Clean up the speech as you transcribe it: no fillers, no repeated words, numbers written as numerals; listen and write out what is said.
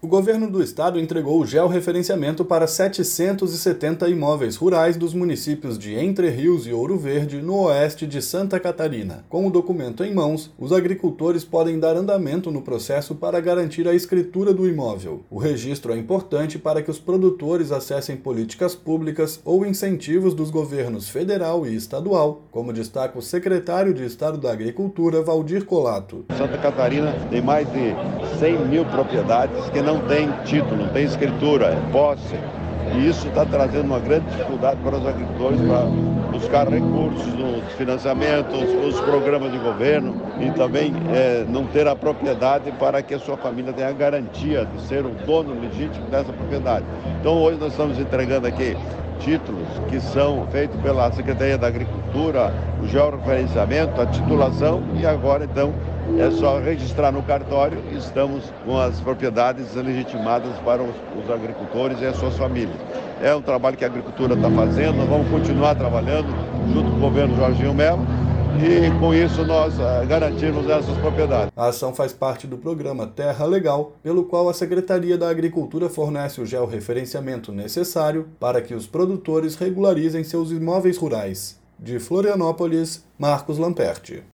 O governo do estado entregou o georreferenciamento para 770 imóveis rurais dos municípios de Entre Rios e Ouro Verde, no oeste de Santa Catarina. Com o documento em mãos, os agricultores podem dar andamento no processo para garantir a escritura do imóvel. O registro é importante para que os produtores acessem políticas públicas ou incentivos dos governos federal e estadual, como destaca o secretário de Estado da Agricultura, Valdir Colato. Santa Catarina tem mais de 100 mil propriedades que não tem título, não tem escritura, é posse. E isso está trazendo uma grande dificuldade para os agricultores para buscar recursos nos financiamentos, os programas de governo e também não ter a propriedade para que a sua família tenha a garantia de ser o dono legítimo dessa propriedade. Então hoje nós estamos entregando aqui títulos que são feitos pela Secretaria da Agricultura, o georreferenciamento, a titulação e agora então é só registrar no cartório e estamos com as propriedades legitimadas para os agricultores e as suas famílias. É um trabalho que a agricultura está fazendo, nós vamos continuar trabalhando junto com o governo Jorginho Melo e com isso nós garantimos essas propriedades. A ação faz parte do programa Terra Legal, pelo qual a Secretaria da Agricultura fornece o georreferenciamento necessário para que os produtores regularizem seus imóveis rurais. De Florianópolis, Marcos Lamperti.